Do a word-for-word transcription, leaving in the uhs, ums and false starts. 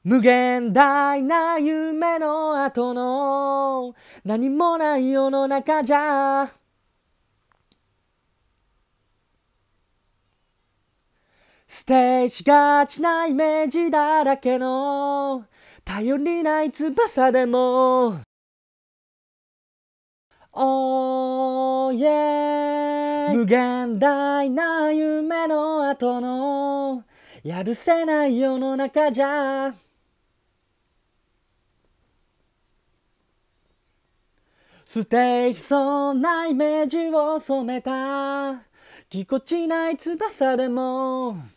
無限大な夢の後の何もない世の中じゃ捨てしがちなイメージだらけの頼りない翼でも Oh yeah 無限大な夢の後のやるせない世の中じゃ捨てしそうなイメージを染めたぎこちない翼でも